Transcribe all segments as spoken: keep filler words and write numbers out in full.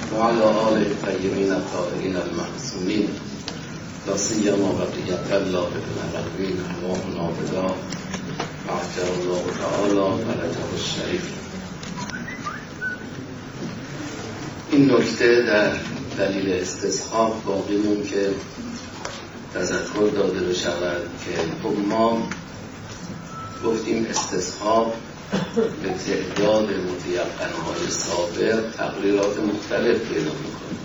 وعلى آله الطيبين الطاهرين المعصومين لا سيما بقية الله بالمرحومين أرواحنا فداء عجل الله تعالى فرجه الشریف. این نکته در دلیل استصحاب باقی مون که تذکر داده بشود که خب ما گفتیم استصحاب به تعداد متیقن‌های سابق تقریرات مختلف پیدا می‌کنه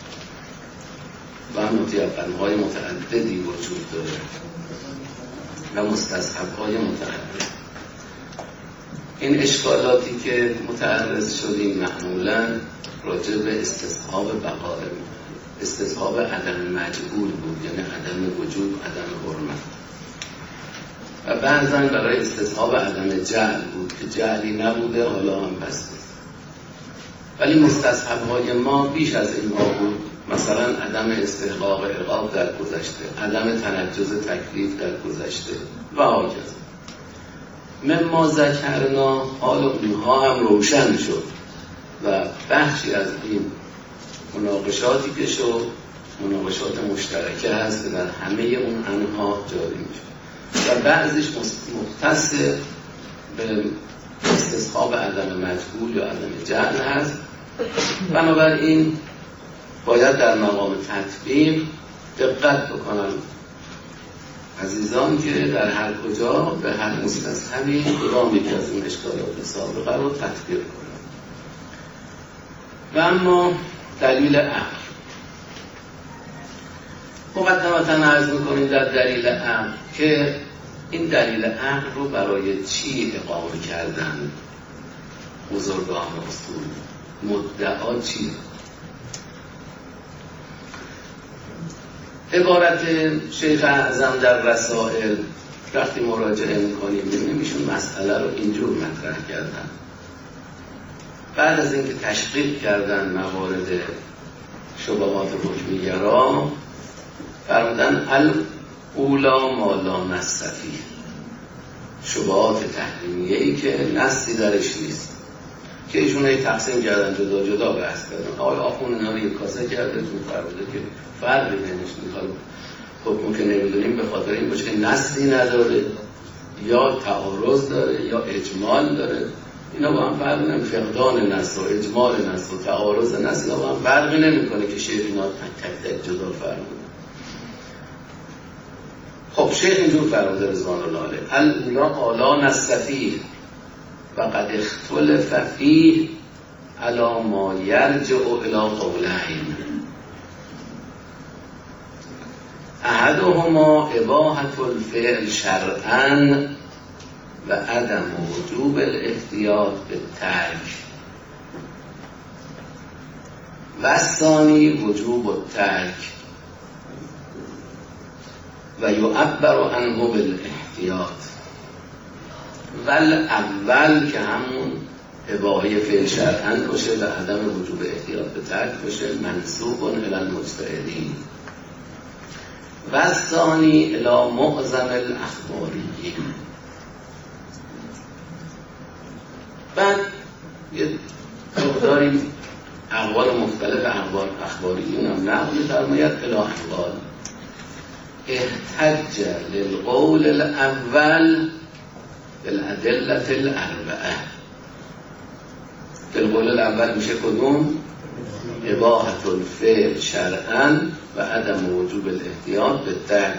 و متیقن‌های متعددی وجود داره و مستصحب‌های متعدد. این اشکالاتی که متعرض شدیم معمولاً راجع به استصحاب بقاء، استصحاب عدم مجهول بود، یعنی عدم وجود، عدم حرمت، و بعضا برای استصحاب عدم جعل بود که جعلی نبوده حالا هم بسته. ولی مستصحب‌های ما بیش از این ها بود، مثلا عدم استحقاق عقاب در گذشته، عدم تنجز تکلیف در گذشته و هاکذا. مما ذکرنا، حال اونها هم روشن شد و بخشی از این مناقشاتی که شد مناقشات مشترکه هست که در همه اون انها جاری میشه و بعضیش مختص به استصحاب عدم مجهول یا عدم جعل هست. بنابراین باید در مقام تطبیق دقت بکنن عزیزان که در هر کجا به هر مستصحبی کدام یکی از این اشکالات سابقه رو تطبیق کنن. و اما دلیل عقل، مقدمتا عرض میکنیم در دلیل عقل که این دلیل عقل رو برای چی اقامه کردن بزرگان اصول؟ مدعا چی؟ عبارت شیخ اعظم در رسائل وقتی مراجعه میکنیم میبینیم ایشون مسئله رو اینجور مطرح کردن. بعد از اینکه تشقیق کردن موارد شبهات حکمیگرا، فرمودن الاولا ما لا نص فیه، شبهات تحریمیه‌ای که نصی درش نیست، که ایشون هی تقسیم کردن جدا جدا بحث کردن. آقای آخوند اینا رو یک کاسه کرده تو فرموده که فرقی بینش میخواد حکم که نمیدونیم به خاطر این باشه که نصی نداره یا تعارض داره یا اجمال داره. اینا با هم فرقی نمیکنه، فقدان نص و اجمال نص و تعارض نص اینا با هم فرقی نمیکنه که شیخ اینا تک تک جدا فرموده. خب شیخ اینجور فرموده رضوان الله علیه الاولا آلا نص فیه و قد اختلف فیه علی ما یرجع الی قولین احدهما اباحة الفعل شرعا و عدم وجوب الاحتیاط بالترک و الثانی وجوب الترک و یعبر عنه بالاحتیاط و الاول که همون اباحه فعل شرعا باشه و عدم وجوب احتیاط به ترک باشه منسوب الی المجتهدین و الثانی الی معظم الاخباریین. بعد یه مقداری اقوال مختلف اقوال اخباریون هم نقل می‌فرماید الی اقوال احتج للقول الاول بالادله الاربعه. القول الاول میشه کدوم؟ اباحة الفعل شرعا و عدم وجوب الاحتیاط بالترک.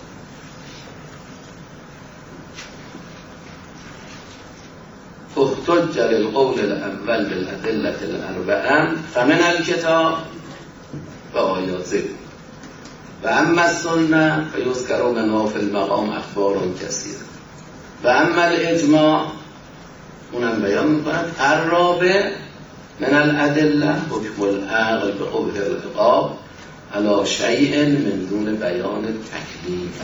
احتج للقول الاول بالادله الاربعه فمن الكتاب و آیات و اما السنه فیذکر منها فی المقام اخبار کثیره و اما الاجماع اونم بیان میکنند الرابع من الادله حکم العقل به قبح العقاب علی شیء من دون بیان تکلیف.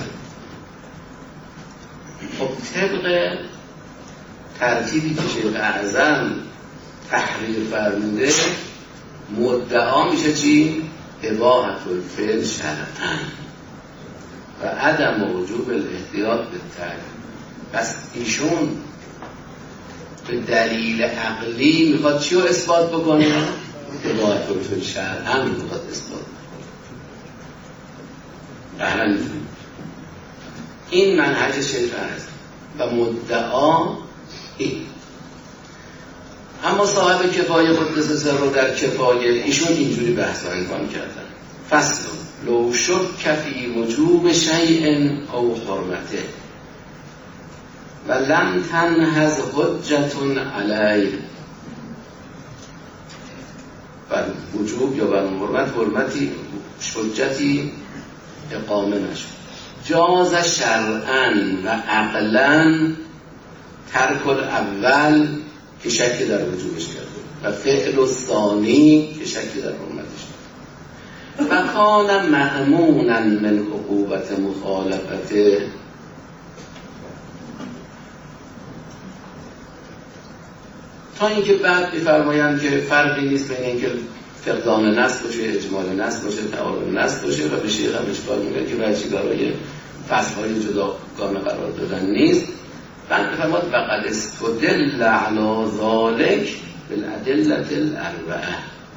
خب طبق ترتیبی که شیخ اعظم تحریر فرموده مدعا میشه چی؟ اباحة الفعل شرعا و عدم وجوب الاحتیاط بالترک. پس ایشون به دلیل عقلی میخواد چی رو اثبات بکنه؟ روایت رو بطور شرعاً رو باید اثبات قهرن میتونیم. این منهج شیخ هست و مدعا این. اما صاحب کفایه قدس سره در کفایه ایشون اینجوری بحث و انکار کردن. فصل لو شک فی وجوب شیء او حرمته و لم تنهض حجة علیه. بر وجوب یا بر حرمت حرمتی حجتی اقامه نشد. جاز شرعاً و عقلاً ترک الاول که شک در وجوبش کرده و فعل الثانی که شک در حرمتش کرده و کان مأمونا من عقوبت مخالفته. تا اینکه بعد می‌فرمایند که فرقی نیست بین اینکه فقدان نص باشه، اجمال نص باشه، تعارض نص باشه و به شیخ هم اشکال میگه که وجهی برای فصل‌های جداگانه قرار دادن نیست. بعد می‌فرماد وقد استدل علی ذلک بالادله الاربعه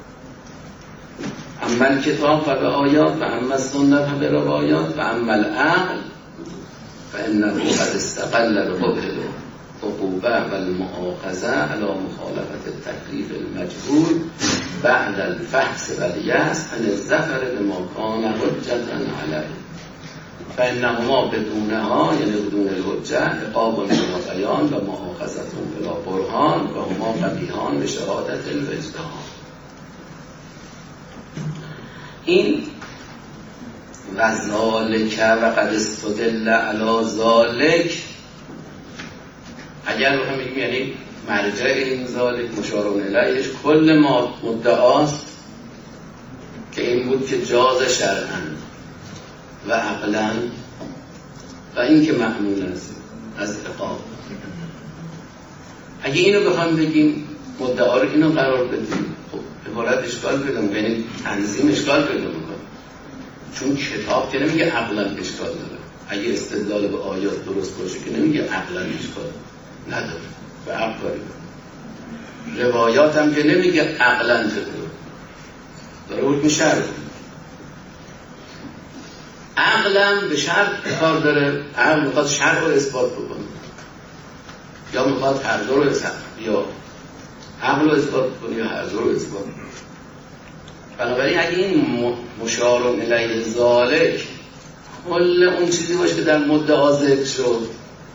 اما الکتاب و به آیات و اما السنت و به روایات و اما العقل فانه قد استقل القبح عقوبه و المؤاخذه علی مخالفت التکلیف المجهول بعد الفحص و الیأس عن الظفر بما کان حجة علیه فانهما بدونها یعنی بدون الحجه عقاب بلا بیان و مؤاخذه بلا برهان و هما قبیحان به شهادت الوجدان. این و ذالک و قد استدل علی ذالک اگر بخوام بگیم یعنی مرجع این ذالک مشارون الیهش کل ما مدعاست که این بود که جاز شرعاً و عقلاً و این که معمول است از عقاب. اگه اینو بخوام بگیم مدعا رو اینو قرار بدیم خب عبارت اشکال پیدا می‌کنه، یعنی تنظیم اشکال پیدا می‌کنه، چون کتاب که نمیگه عقلاً اشکال داره. اگه استدلال به آیات درست باشه که نمیگه عقلاً اشکال نداره و عقل کاری روایات هم که نمیگه عقلاً چطور داره حکم شرع. عقلم به شرط کار داره، عقل میخواد شرع رو اثبات بکنه یا میخواد هر دو رو اثبات یا عقل رو اثبات بکنه یا هر دو رو اثبات بکنه. بنابراین اگه این مشار الیه ذالک کل اون چیزی باشه که در مدعا ذکر شد،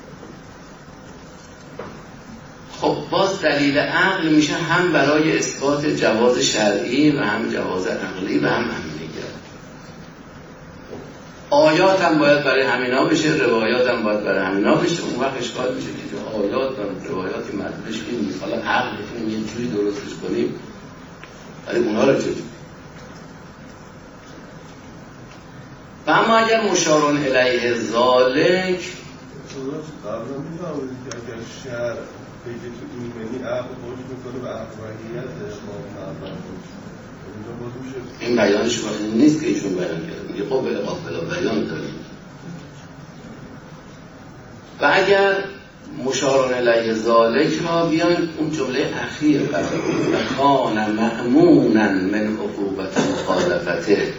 خب باز دلیل عقل میشه هم برای اثبات جواز شرعی و هم جواز عقلی و هم عملیت. آیات هم باید برای همینا بشه، روایات هم باید برای همینا بشه. اون وقت اشکال میشه که آیات و روایاتی مطلبش این نیست، حالا عقل بتونیم یه جوری درستش کنیم ولی اونها رو چجوری. و اما اگر مشارون الیه ذالک قبلا میفهمید که اگر شرع پیجه تو ایمنی عقل باش میکنه و عقلانیت ما این بیانش وقتی نیست که ایشون بیان کرده، میگه خب بلا بلا بیان داریم. و اگر مشارون الیه ذالک را بیان اون جمله اخیر و کان مأمونا من عقوبت مخالفته،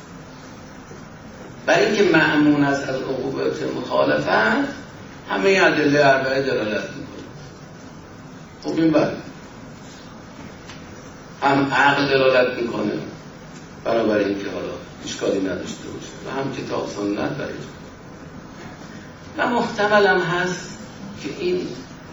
برای اینکه مأمون است از عقوبت مخالفت همه ادله اربعه دلالت میکنه. خب این بعد هم عقل دلالت میکنه برای اینکه حالا اشکالی نداشته باشه و هم کتاب سنت برای و محتمل هم هست که این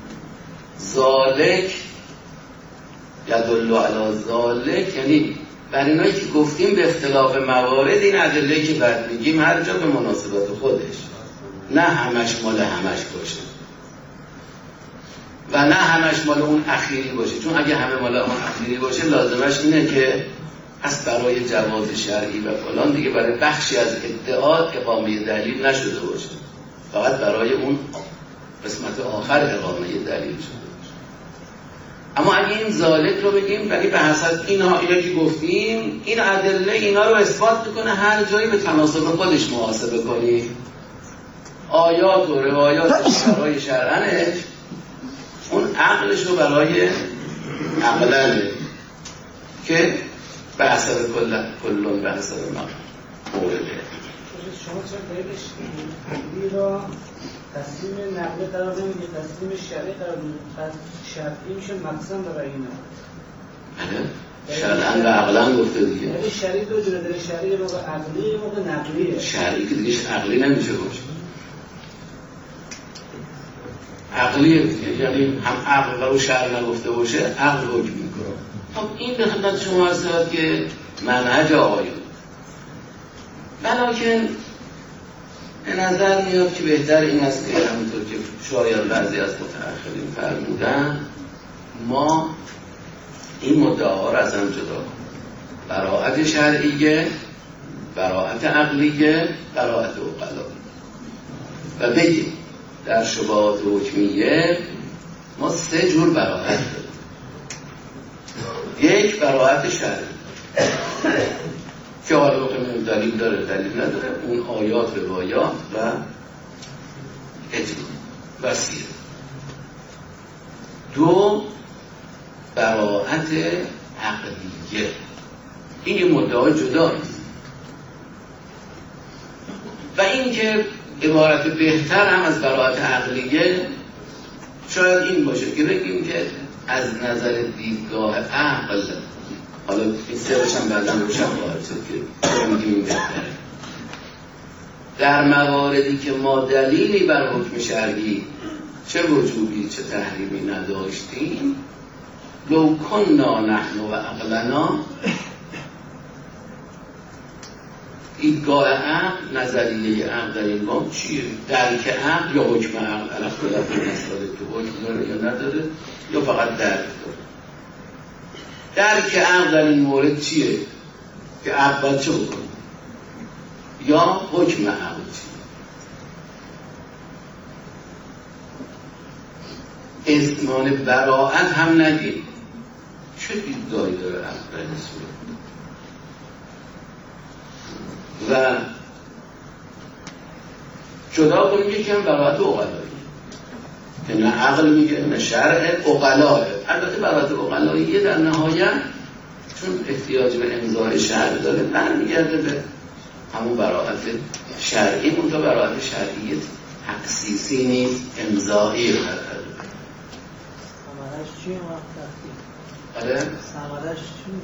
ذالک یدل علی ذالک یعنی برای اینایی که گفتیم به اختلاف موارد این ادله که بعد میگیم هر جا به مناسبت خودش، نه همش مال همش باشه و نه همش مال اون اخیری باشه، چون اگه همه مال اون اخیری باشه لازمش اینه که از برای جواز شرعی و فلان دیگه برای بخشی از ادعا اقامه دلیل نشده باشه، فقط برای اون قسمت آخر اقامه دلیل شده باشه. اما اگه این ذالک رو بگیم یعنی به حسب اینها اینا که گفتیم این ادله اینا رو اثبات میکنه، هر جایی به تناسب خودش محاسبه کنی آیات و روایات برای شرعنش، اون عقلش رو برای عقلنه که به حسب کل کلون به حسب مورده. شما چرا دلیلش عقلی را تصمیم نقلی قرار نمیدید، تصمیم شرعی قرار نمیدید؟ شرعی میشه مقسم برای اینا. بله شرعاً و عقلاً گفته دیگه. یعنی شرعی دو جوره داره، شرعی موقع عقلی موقع نقلیه. شرعی که دیگه عقلی نمیشه باشه. عقلیه دیگه، یعنی هم عقل رو شرع نگفته باشه عقل حکم میکنه. خب این به خدمت شما عرض شود که منهج آقایون. ولیکن به نظر میاد که بهتر این است که همونطور که شاید بعضی از متأخرین فرمودن ما این مدعاها را از هم جدا کنیم. براءت شرعیه، براءت عقلیه، براءت عقلایی و بگیم در شبهات حکمیه ما سه جور براءت داریم. یک براءت شرعی که حالا بکنیم دلیل داره دلیل نداره، اون آیات روایات و اجماع و سیره. دو براءت عقلیه، این یه مدعای جداست و این که عبارت بهتر هم از براءت عقلیه شاید این باشه که بگیم که از نظر دیدگاه عقل، حالا این سرش هم بعدا روشن خواهد شد که میگیم این بهتره، در مواردی که ما دلیلی بر حکم شرعی چه وجوبی چه تحریمی نداشتیم، لو کننا نحن و عقلنا، دیدگاه عقل، نظریه عقل در این باب چیه؟ درک عقل یا حکم عقل؟ الاختلاف این مسئله که حکم داره یا نداره یا فقط درک داره. درک عقل در این مورد چیه؟ که عقل باید چه بکنه؟ یا حکم عقل چیه؟ ازمان براءت هم نگیم. چه دیدگاهی داره عقل در این صورت؟ و جدا کنیم یکی هم براءت عقلایی که نه عقل میگه نه شرع، عقلاه. البته براءت عقلایی در نهایت چون احتیاج به امضای شرع داره برمیگرده به همون براءت شرعی، منتها براءت شرعی تخصیصی نیست، امضایی رو نداره. ثمرش چیه وقتی؟ آره؟ ثمرش چیه؟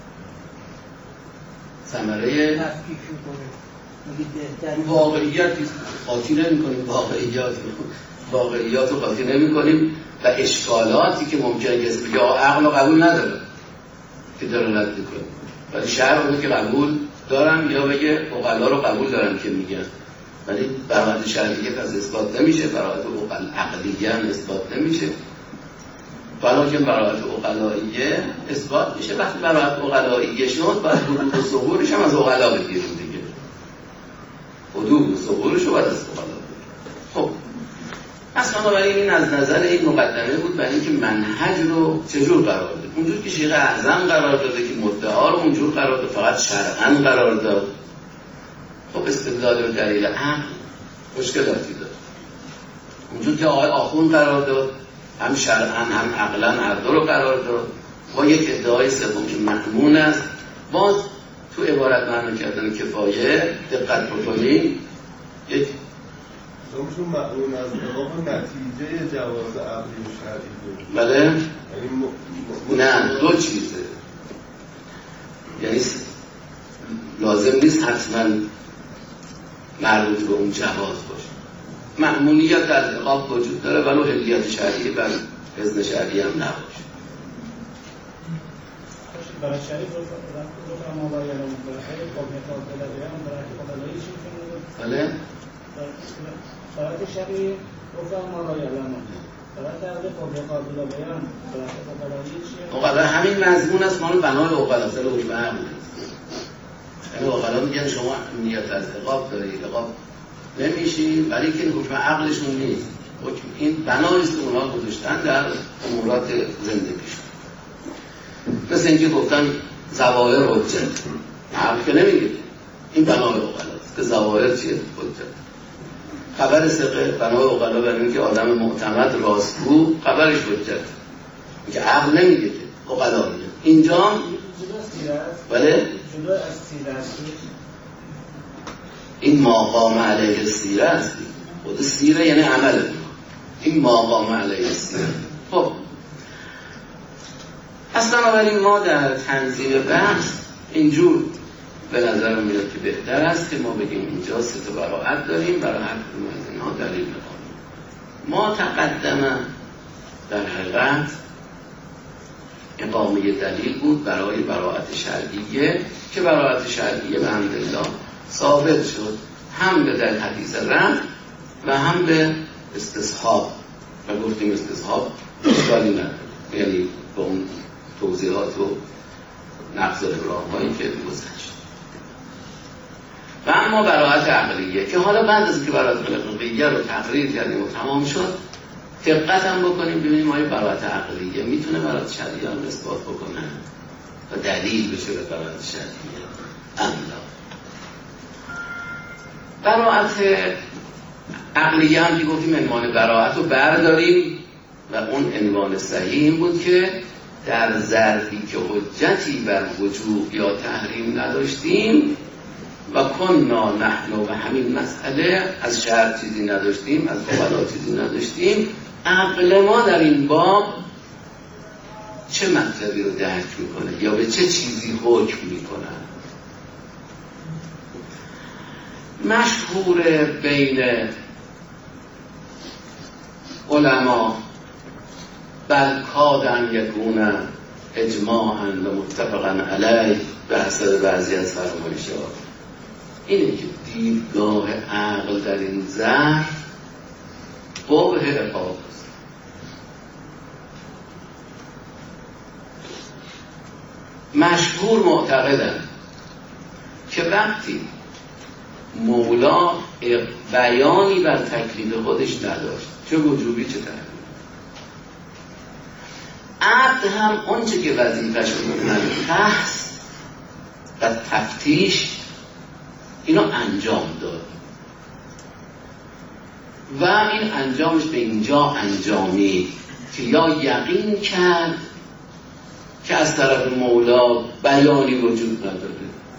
ثمره تفکیک می‌کنه. واقعیت قاطی نمی‌کنیم، واقعیات واقعیات رو قاطی نمی‌کنیم و اشکالاتی که ممکنه کسی بگه عقل رو قبول نداره که داره رد می‌کنه، ولی شرع اونه که قبول دارم، یا بگه عقلا رو قبول دارم که میگن، ولی براءت شرعیه پس اثبات نمیشه، براءت عقلیه هم اثبات نمیشه، ولیکن براءت عقلاییه اثبات میشه. وقتی براءت عقلاییه شد باید حدود و ظهورش هم از عقلا بگیریم دیگه، حدود و ظهورش رو باید از عقلا بگیریم. خب اصلا بنابراین این از نظر این مقدمه بود برای اینکه منهج رو چجور قرار داد. اونجور که شیخ اعظم قرار داده که مدعا رو اونجور قرار داد، فقط شرعاً قرار داد. خب استدلال و دلیل عقل مشکلاتی داد. اونجور که آقای آخوند قرار داد، هم شرعاً هم عقلاً هر دو رو قرار داد. با یک ادعای سوم که مضمون است، باز تو عبارت معنی کردن کفایه دقت بکنیم، یک چون مضمون از نگاه نتیجه جواز عقلی و شرعی بود. بله؟ یعنی م... نه، دو چیزه. یعنی لازم نیست حتما مربوط به اون جواز باشه. مأمونیت در عقاب وجود داره ولو علیت شرعی و اذن شرعی هم نباشه. برای شرعی رو ما باید علم برای قابلیت بیان برای قابلیت چی می‌کنه؟ بله؟ برای شرعی رو ما باید علم برای قابلیت بیان برای قابلیت چیه؟ عقلا همین مضمون است، مال بنای عقلا سر حکم عقل است. یعنی عقلا میگن شما نیت از عقاب دارید، عقاب نمیشی، ولی که حکم عقلشون نیست. حکم این بنایست که اونا گذاشتن در امورات زندگیشون. مثل اینکه گفتن ظواهر حجت، عقل که نمیگه، این بنای عقلاست که ظواهر چیه؟ حجت. خبر ثقه بنای عقلا برای اینکه آدم معتمد راستگو خبرش حجت، که عقل نمیگه که عقلا میگه. اینجا جدا سیره است. بله؟ جدا از سیره است. این ماقام علیه سیره است. خود سیره یعنی عمل. این ماقام علیه سیره. خب اصلا بنابراین ما در تنظیم بحث اینجور به نظر میاد که بهتر است که ما بگیم اینجا سه تا براءت داریم، برای هر کدوم از اینها دلیل بخونیم. ما تقدم در حقیقت اقامه دلیل بود برای براءت شرعیه که براءت شرعیه به حمدالله ثابت شد، هم به در حدیث رفع و هم به استصحاب، و گفتیم استصحاب اشکالی نداره، یعنی با اون توضیحات و نقض ابراهیم هایی که گذشت. و اما براءت عقلیه که حالا بعد از که براءت عقلیه رو تقریر کردیم و تمام شد، دقت هم بکنیم ببینیم آیا براءت عقلیه میتونه براءت شرعیه هم اثبات بکنه و دلیل بشه به براءت شرعیه املا. براءت عقلیه هم که گفتیم عنوان براءت رو برداریم و اون عنوان صحیح این بود که در ظرفی که حجتی بر وجوب یا تحریم نداشتیم و کننا نحن و همین مسئله از شرع چیزی نداشتیم، از فقها چیزی نداشتیم، عقل ما در این باب چه مطلبی رو درک میکنه یا به چه چیزی حکم میکنه. مشهور بین علما بل کادن یکون اجماعا و متفقا علیه به حسب بعضی از فرمایشات اینه که دیدگاه عقل در این ظرف بابه عقاب است. مشهور معتقدن که وقتی مولا بیانی بر تکلیف خودش نداشت، چه وجوبی چه تحریمی، عبد هم اونچه که وظیفه‌ش می‌کنه بحث و تفتیش اینو انجام داد و این انجامش به اینجا انجامی که یا یقین کرد که از طرف مولا بیانی وجود نداره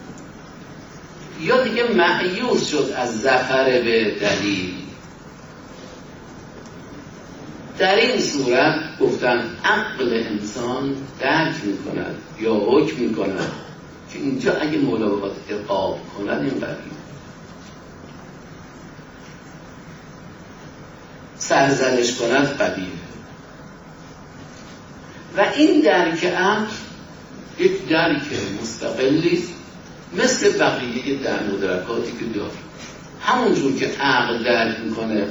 یا دیگه مأیوس شد از ظفر به دلیل. در این صورت گفتن عقل انسان درک میکند یا حکم میکند که اینجا اگه مولا بخواد عقاب کند این قبیل سرزنش کند قبیل. و این درک عقل یک درک مستقلی مثل بقیه در مدرکاتی که داریم. همونجور که عقل درک میکنه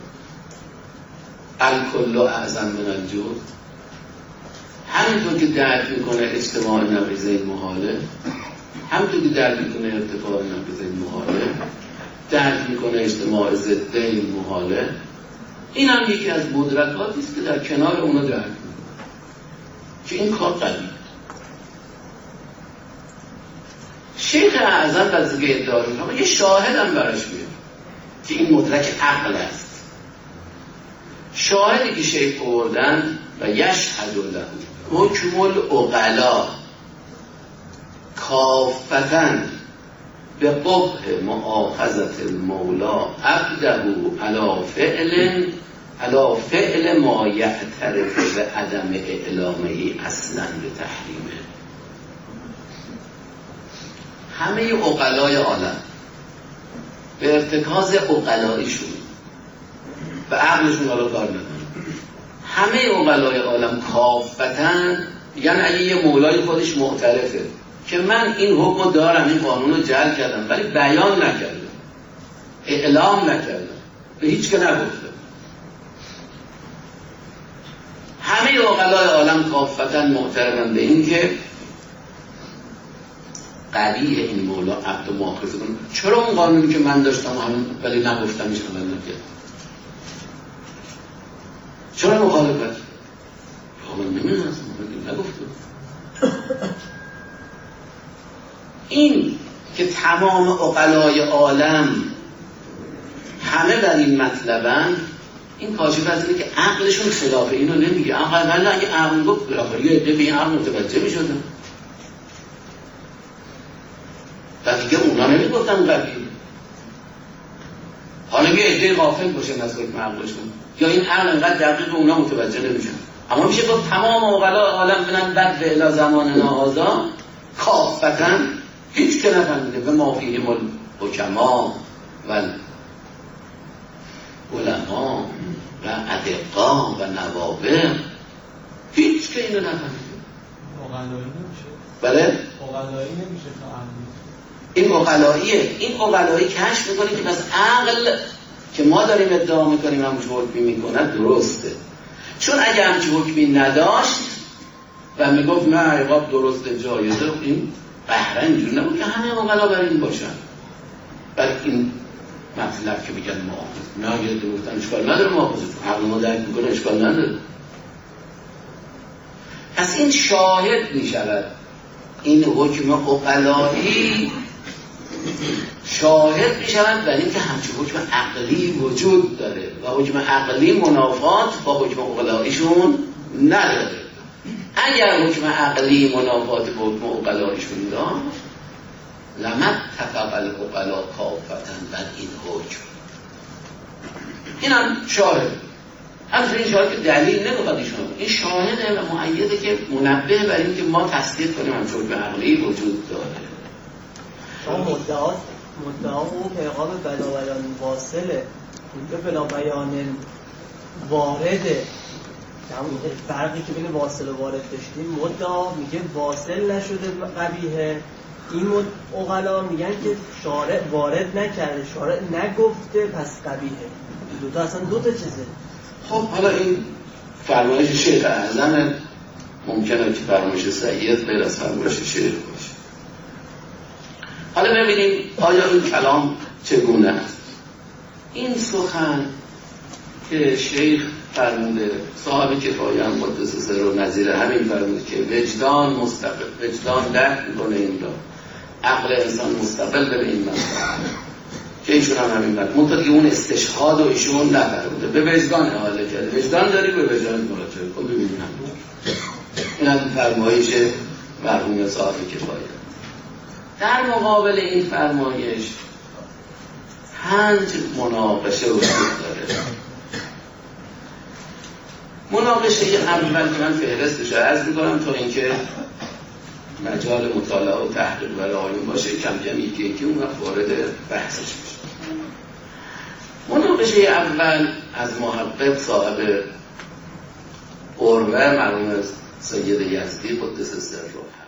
الکل اعظم من الجزء، همینطور که درک میکنه اجتماع نقیضین محاله، همینطور که درک میکنه ارتفاع نقیضین محاله، درک میکنه اجتماع ضدین محاله. این هم یکی از مدرکاتی است که در کنار اونا درک میکنه که این کار قویه. شیخ اعظم از دیگه ادعا میکنه یه شاهد هم براش میاد که این مدرک عقل است. شاهدی که شیخ آوردن و یشهد له حکم العقلا کافتن به قبح مؤاخذة المولا عبده علی فعل علی فعل ما یعترف به عدم اعلامه اصلا به تحریمه. همه عقلای عالم به ارتکاز عقلاییشون و عقلشون حالا کار ندارن، همه عقلای عالم کافتن یعنی اگه یه مولای خودش معترفه که من این حکم دارم، این قانون رو جعل کردم ولی بیان نکردم، اعلام نکردم، به هیچ که نگفتم، همه عقلای عالم کافتن معترفن به این که قبیه این مولا عبد مؤاخذه کنه. چرا اون قانونی که من داشتم همون ولی نگفتم میشه عمل نکرد؟ چرا مخالفت؟ من نمیدونم نگفتم. این که تمام عقلای عالم همه بر این مطلبن، این کاشف از اینه که عقلشون خلاف اینو نمیگه. عقل ولی اگه عقل گفت بلاخره یه عده به این عقل متوجه میشدن. و دیگه اونا نمیگفتن قوی. حالا یه عده غافل باشن از حکم عقلشون یا این عقل انقدر دقیق اونا متوجه نمیشن، اما میشه گفت تمام عقلا عالم بنن بد به الی زمان نهازا کافتا هیچ که نفهمیده به ما فیهم الحکما و علما و ادقا و نوابغ، هیچ که اینو نفهمیده. اقلایی نمیشه. بله؟ اقلایی نمیشه تا عقلی. این اقلاییه. این اقلایی کشف میکنه که بس عقل که ما داریم ادعا میکنیم همچه حکمی میکنه درسته، چون اگه همچه حکمی نداشت و میگفت نه عقاب درسته جایزه، این بهره اینجور نبود که همه اقلا بر این باشن. بعد این مطلب که میگن محافظ نه یه گفتن اشکال نداره، محافظ عقل ما درک میکنه اشکال نداره. پس این شاهد میشود، این حکم اقلایی شاهد میشود بر این که همچه حکم عقلی وجود داره و حکم عقلی منافات با حکم اقلاییشون نداره. اگر حکم عقلی منافات با حکم اقلاییشون داشت لمت تفق الاقلا کافتن بر این حکم. این هم شاهد. همچنین این شاهد که دلیل نمیخواد ایشون، این شاهده و مؤیده که منبه بر این که ما تصدیق کنیم همچه حکم عقلی وجود داره. شما مدعا مدعا او پیغام بلا بیان واصله، اونجا بلا بیان وارده، همون فرقی که بین واصل و وارد داشتیم. مدعا میگه واصل نشده قبیحه، این اقلا میگن که شارع وارد نکرده، شارع نگفته پس قبیحه. دو تا اصلا دو تا چیزه. خب حالا این فرمایش شیخ اعظم ممکنه که فرمایش سید غیر از فرمایش شیخ باشه. حالا ببینیم آیا این کلام چگونه است. این سخن که شیخ فرموده، صاحب کفایه هم قدس سر و نظیر همین فرموده که وجدان مستقل، وجدان درک میکنه این را، عقل انسان مستقل به این مطلب که ایشون هم همین فرموده، منطقه که اون استشهاد و ایشون نفرموده، به وجدان حاله کرده. وجدان داری به وجدان مراجعه کن ببینیم. این هم فرمایش مرحوم صاحب کفایه. در مقابل این فرمایش پنج مناقشه وجود داره. مناقشه اول که من فهرستش رو عرض می‌کنم تا اینکه مجال مطالعه و تحقیق برای آیون باشه، کم کم یکی یکی اون وقت وارد بحثش میشه. مناقشه اول از محقق صاحب قروه مرحوم سید یزدی قدس سره